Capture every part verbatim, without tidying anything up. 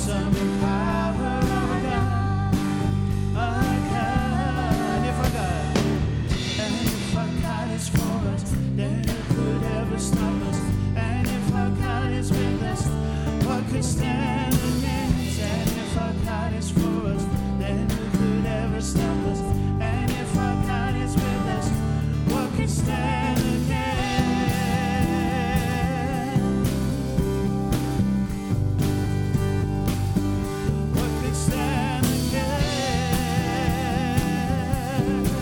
awesome in power, our God, our God. If our God, and if our God is for us, then who could ever stop us? And if our God is with us, what could stand against? And if our God is for us, then who could ever stop us? And if our God is with us, what could stand against? What could stand against?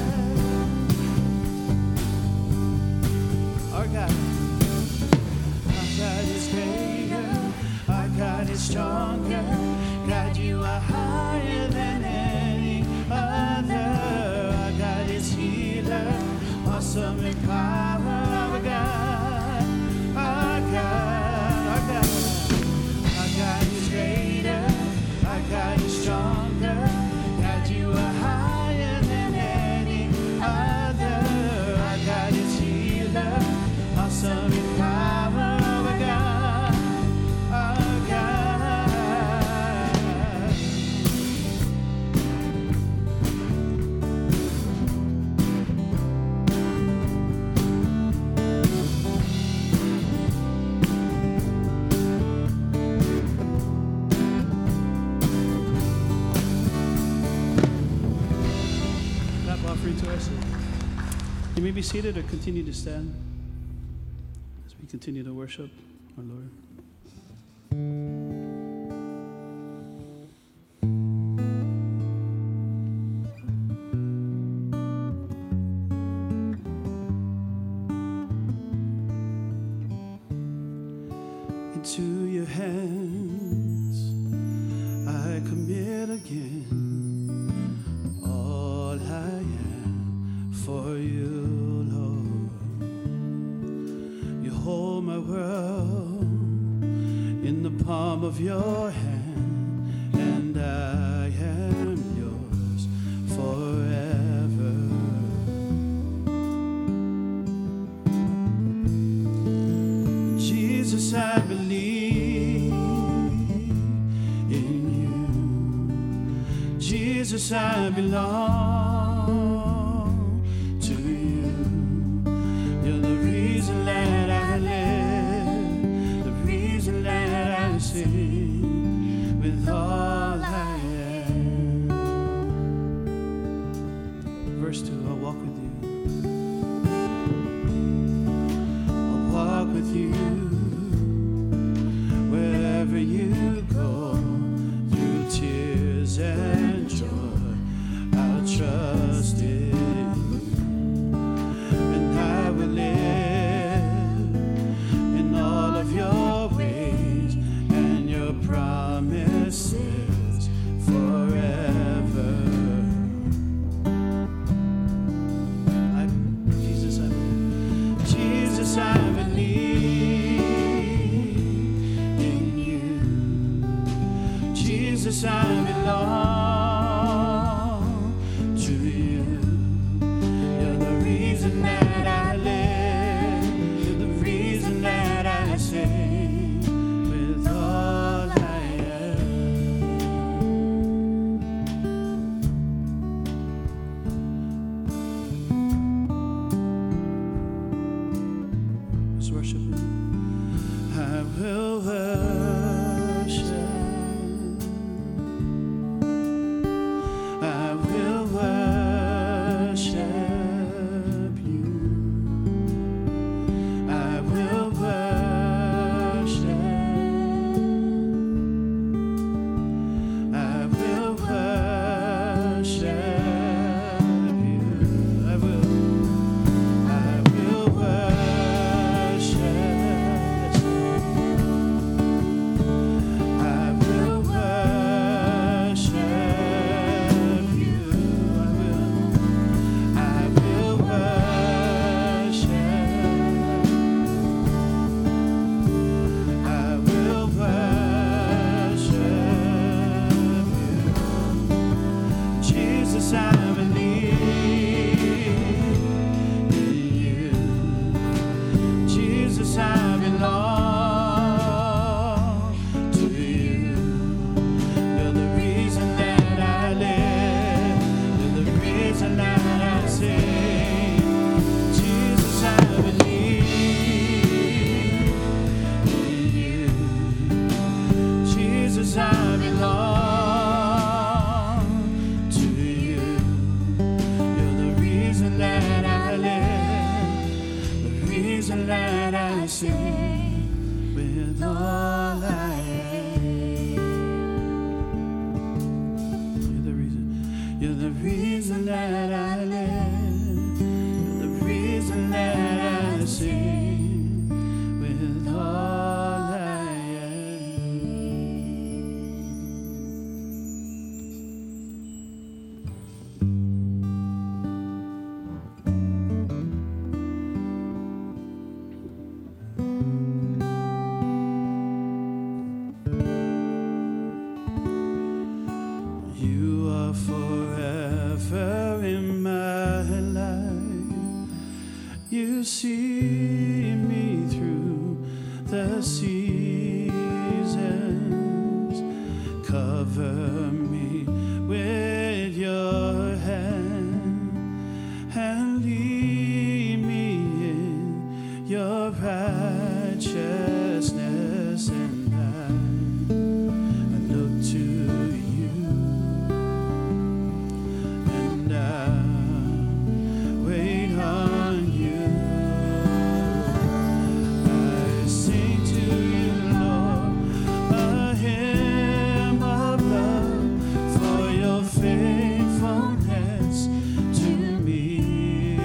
Our God, our God is greater, our God is stronger. God, you are higher than any other. Our God is healer, awesome in power. Our God, our God, our God, our God is greater, our God is stronger. God, you are higher than any other. Our God is healer, awesome in power. Our God, our God. Clap offering to us. You may be seated or continue to stand as we continue to worship our Lord. Into your hands I commit again all I am for you, Lord. You hold my world in the palm of your hand, and I am yours forever. Jesus, I believe in you. Jesus, I belong to you. You're the reason that I live, the reason that I sing with all I am. Verse two, I'll walk with you. I'll walk with you wherever you go, through tears and joy. I'll trust in you, and I will live in all of your ways and your promises forever. I, Jesus, I believe. Jesus, I believe in you. Jesus, I belong to you. You're the reason that I live. You're the reason that I sing with all I am. Let's worship Him. I will worship. I will worship you. I will worship. I will worship you. I will. I will worship. with all I am. You're the reason, you're the reason that I live, you're the reason that I sing with all I am. You are forever in my life. You see me through the seasons. Cover me with your hand and lead me in your righteousness. And I, I look to you. And I wait on you. I sing to you, Lord, a hymn of love for your faithfulness to me.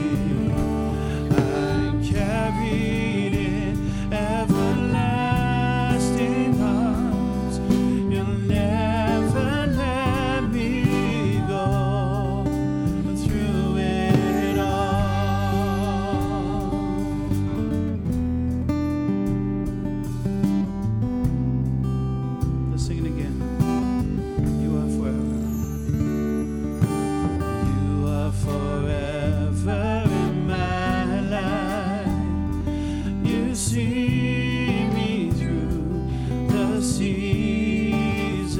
I'm carried in everlasting arms. You'll never let me go through it all. Let's sing it again. You are forever. You are forever in my life. You see me through the seasons.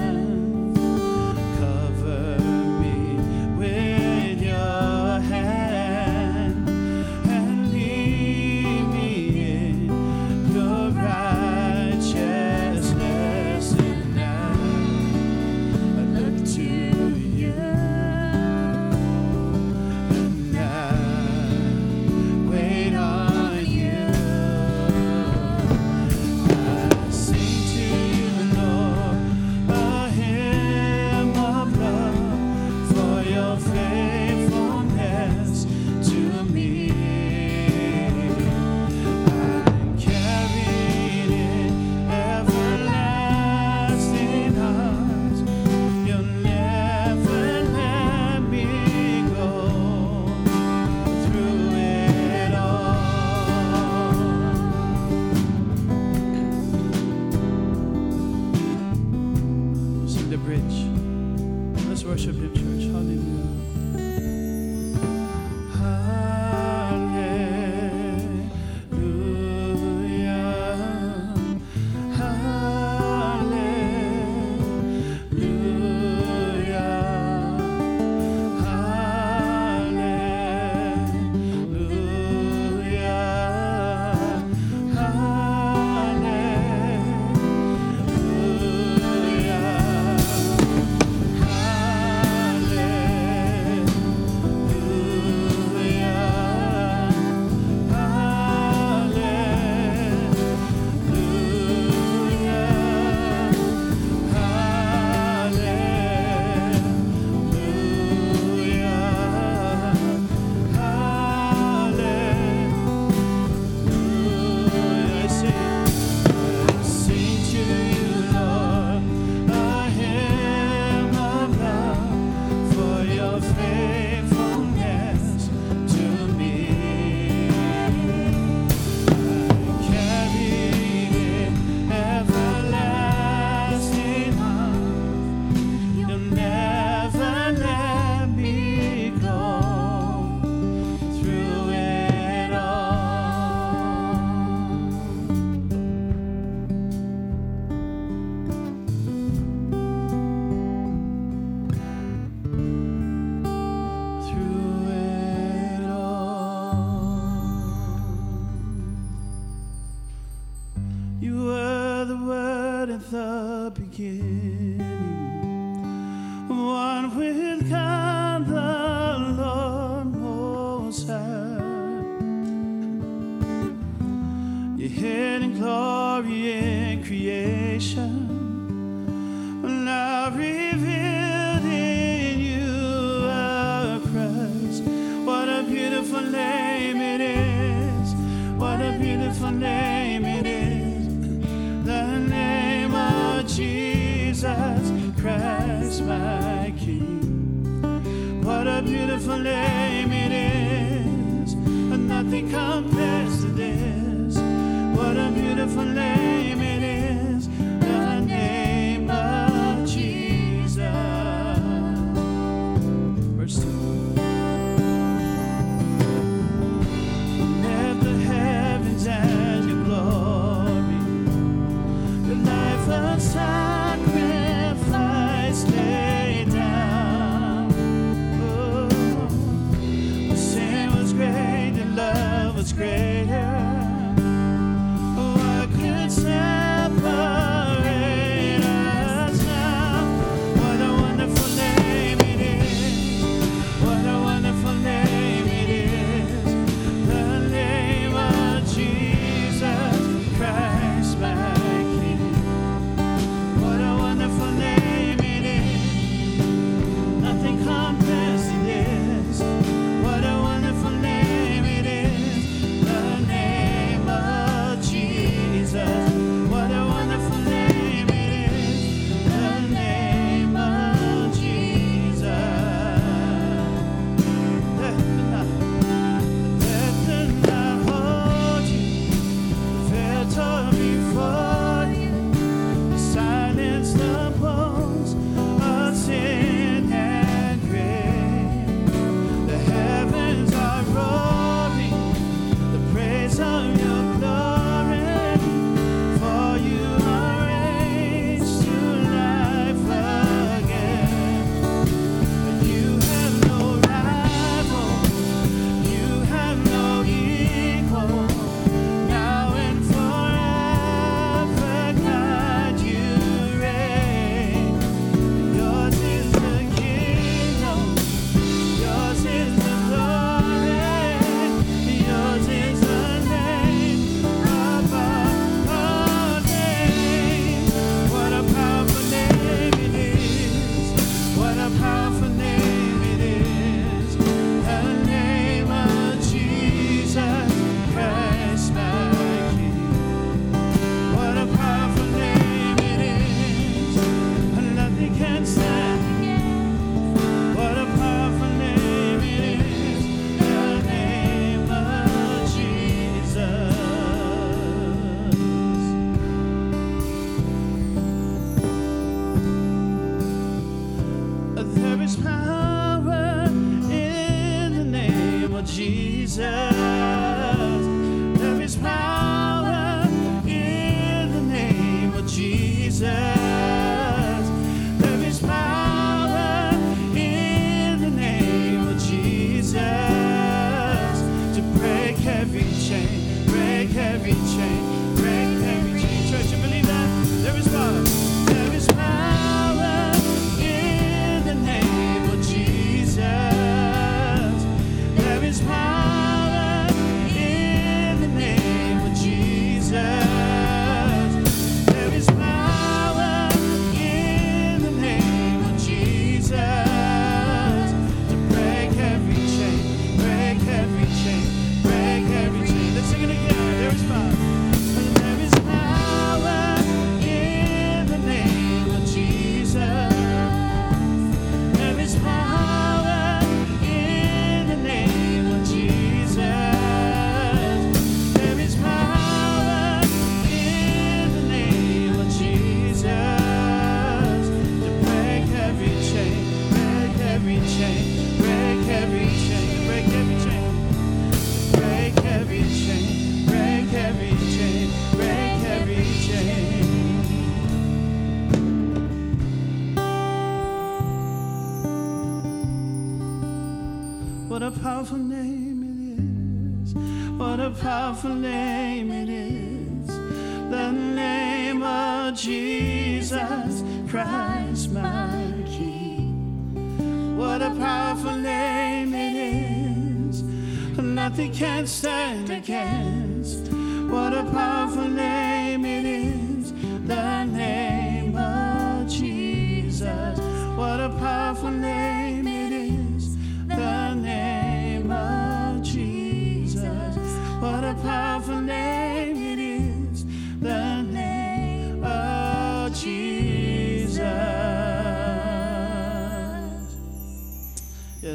Cover me with your hand and lead me in your righteousness. And I, I look to you. And I wait on you. I sing to you, Lord, a hymn of love for your faithfulness to me. I'm carried in everlasting arms. You'll never let me go through it all. We'll sing the bridge. Let's worship Him, church. Hallelujah. Hallelujah. the beginning, one with God the Lord Most High. Your hidden glory glory in creation, now revealed in you are Christ. What a beautiful name it is. What a beautiful name it is. The name of Jesus Christ, my King. What a beautiful name it is. And nothing compares to this. What a beautiful name it is. The name of Jesus. Verse two. Left the heavens as your glory. Your life of sacrifice laid down. Oh, the sin was great, the love was greater. What could separate us now? What a wonderful name it is. What a wonderful name it is. The name of Jesus Christ, my King. What a wonderful name it is. Nothing compares to this. What a wonderful name it is. The name of Jesus. What a wonderful name it is. The name of Jesus. Let the night, let the night hold you. The veil tore before you. You silence the bones of sin and grave. The heavens are roaring the praise of your glory. For you are raised to life again. You have no rival, you have no equal. Now and forever, God, you reign. Yours is the kingdom, yours is the glory, yours is the name above all names. What a powerful name it is. What a powerful name it is. The name of Jesus Christ, my King. What a powerful name it is. And nothing can stand against. What a powerful name it is. The name of Jesus. There is power in the name of Jesus. There is power in the name of Jesus. There is power in the name of Jesus to break every chain, break every chain, break every chain. Church, you believe that? There is power. There is power in the name of Jesus. There is power in the name of Jesus. There is power in the name of Jesus to break every chain, break every chain, break every chain. Let's sing it again. There is power. There is power in the name of Jesus. There is power in the name of Jesus. There is power in the name of Jesus to break every chain, break every chain, break every chain, break every chain, break every chain, break every chain, break every chain. What a powerful name it is. What a powerful name it is. The name of Jesus Christ, my King. What a powerful name it is. Nothing can stand against. What a powerful name it is.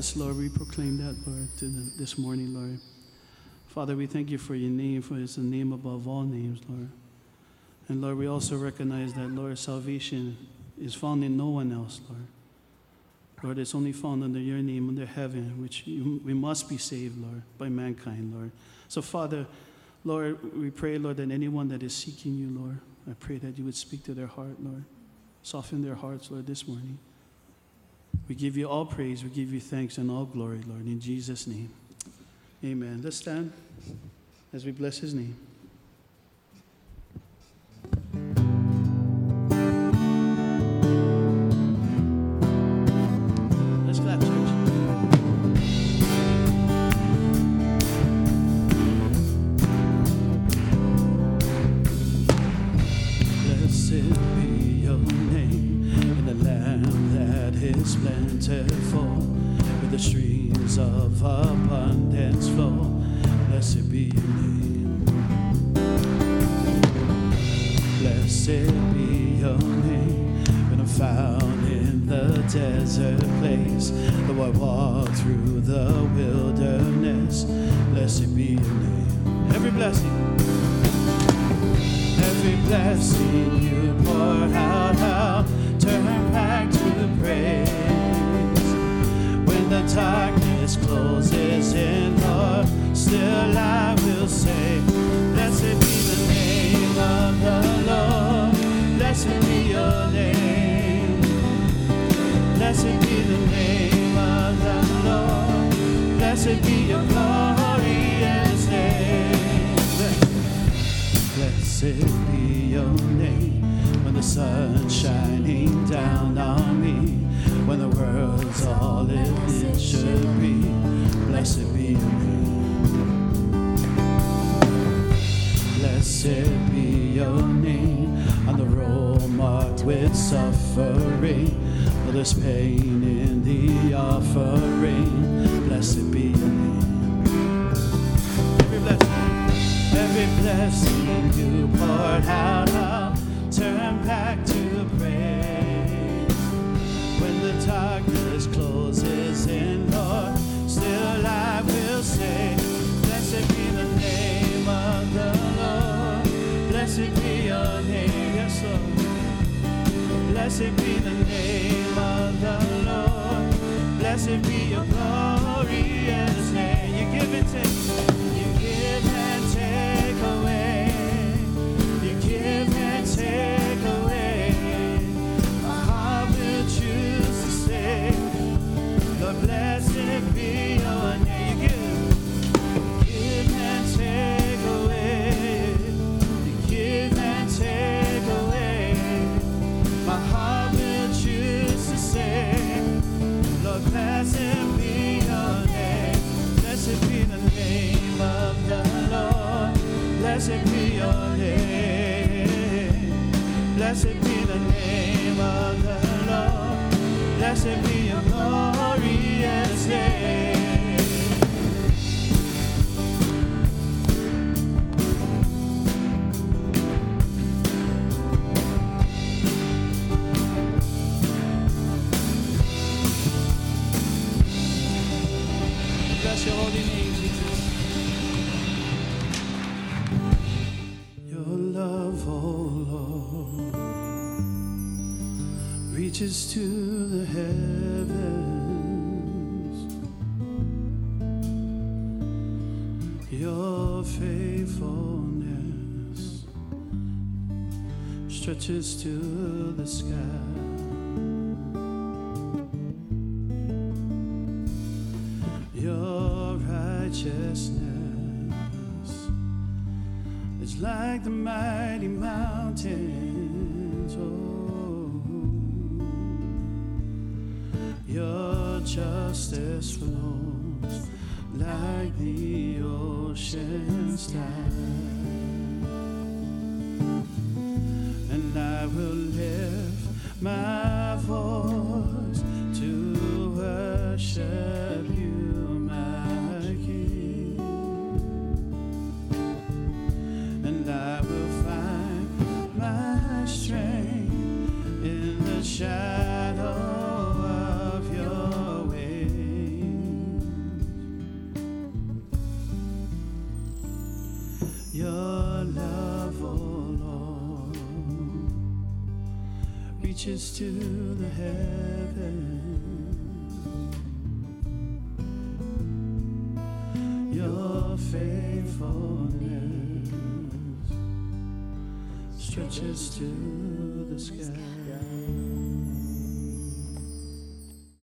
Yes, Lord, we proclaim that, Lord, to the, this morning, Lord. Father, we thank you for your name, for it's the name above all names, Lord. And Lord, we also recognize that, Lord, salvation is found in no one else, Lord. Lord, it's only found under your name, under heaven, which you, we must be saved, Lord, by mankind, Lord. So, Father, Lord, we pray, Lord, that anyone that is seeking you, Lord, I pray that you would speak to their heart, Lord. Soften their hearts, Lord, this morning. We give you all praise, we give you thanks and all glory, Lord, in Jesus' name. Amen. Let's stand as we bless his name. Let's clap, church. Blessed be your name in the land that is plentiful, with the streams of abundance flow. Blessed be your name. Blessed be your name when I'm found in the desert place, though I walk through the wilderness. Blessed be your name. Every blessing, every blessing you poured out, I'll turn back to praise. When the darkness closes in, Lord, still I will say, blessed be the name of the Lord. Blessed be your name. Blessed be the name of the Lord. Blessed be your glorious name. Blessed be your name when the sun's shining down on me, when the world's all it should be. Blessed be your name. Blessed be your name on the road marked with suffering, but there's pain in the offering. Blessed be your name. Every blessing, every blessing you poured out, I'll turn back to praise. When the darkness closes in, Lord, still I will say, blessed be the name of the Lord. Blessed be your name, yes, Lord. Blessed be the name of the Lord. Blessed be your glorious name. You give and take, you give and take away. You give and take away. My heart will choose to say, Lord, blessed be your name. You give, give and take away. You give and take away. My heart will choose to say, Lord, blessed be your name. Blessed be the name of the Lord. Blessed be your name. Blessed be the name of the Lord. Blessed be your glorious name. Bless your holy name, Jesus. Your love, oh Lord, reaches to the heavens. Your faithfulness stretches to the sky. Your righteousness is like the mighty mountains. Oh, your justice flows like the ocean's tide. And I will lift my voice to worship you, my King. And I will find my strength in the shadow of your wings. reaches to the heavens. Your faithfulness stretches to the sky.